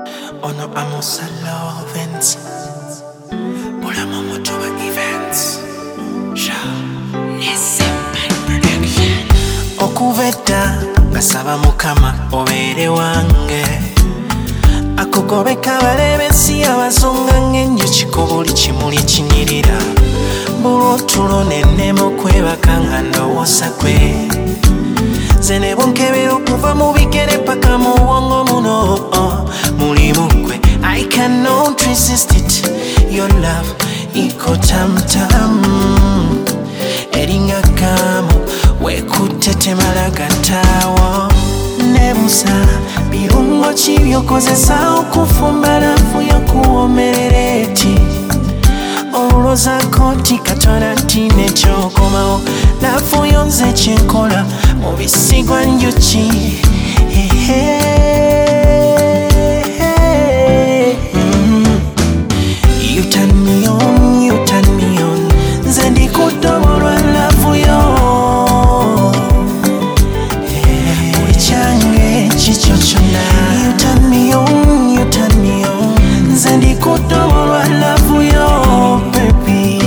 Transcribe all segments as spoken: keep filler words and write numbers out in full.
Ono amusa lovens Bula momoto wa events Sha Nisemman production Okuveta Ngasaba mukama obere wange Akugobeka balebesi abazunga ng'enjuki ku buli kimuli ekinyirira Buli otulo n'ennema okwebaka nga ndowooza gwe Nze ne bunkebera okuva mu bigere paka mu bwongo muno mulimu gwe I cannot resist it Your love iko tam tam Eringa kamu wekutte temala gataawo Nebuuza birungo ki by'okozesa okufumba lafu y'okuwoomerera eti Oluloozaako nti Katonda nti nekyokomawo lafu yo nze kyenkola mu bisigwa njuki You turn me on, you turn me on Nze ndikuddobo lwa lafu yo buli kyange kikyo kyonna You turn me on, you turn me on Nze ndikuddobo lwa lafu yo baby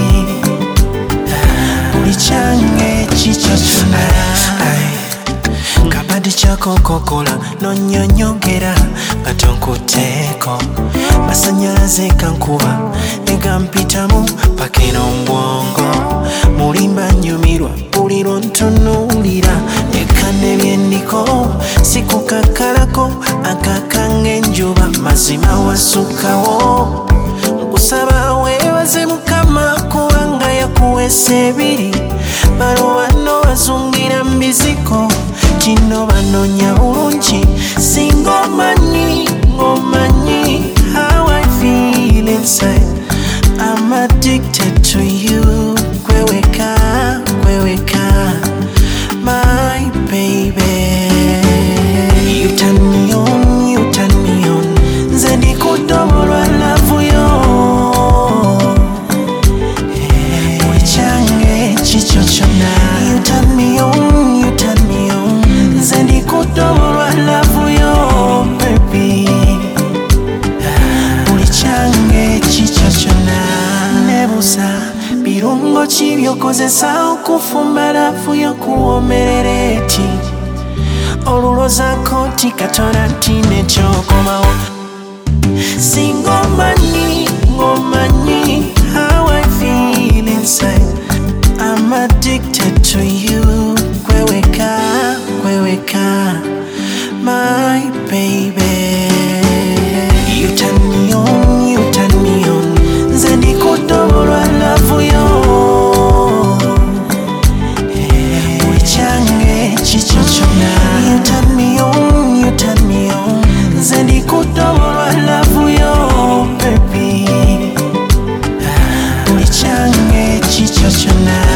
buli kyange kikyo kyonna Kabadi chako kokola nonyonyogera nga tonkuteeko Masanyalaze kankuba negampitamu paka eno mbwongo Mulimba nyumirwa buli lwontunuulira Nekane byendiko sikukakalako akakange enjuba mazima wasukawo Nkusaba weebaze Mukama kubanga yakuweesa ebiri Balo bano bazungira mbiziko Kino banoonya bulungi singa omanyi ng'omanyi how I feel inside I'm addicted to you kweweka kweweka my baby You turn me on, you turn me on Nze ndikuddobo lwa lafu yo buli kyange kikyo kyonna You turn me on, you turn me on Nze ndikuddobo lwa lafu yo baby buli kyange kikyo kyonna Nebuuza birungo ki by'okozesa okufumba lafu y'okuwoomerera eti Oluloozaako nti Katonda nti nekyokomawo singa omanyi ng'omanyi how I feel inside I'm addicted to you kweweka kweweka my baby You turn me on, you turn me on Nze ndikuddobo lwa lafu yo buli kyange kikyo kyonna You turn me on, you turn me on Nze ndikuddobo lwa lafu yo baby buli kyange kikyo kyonna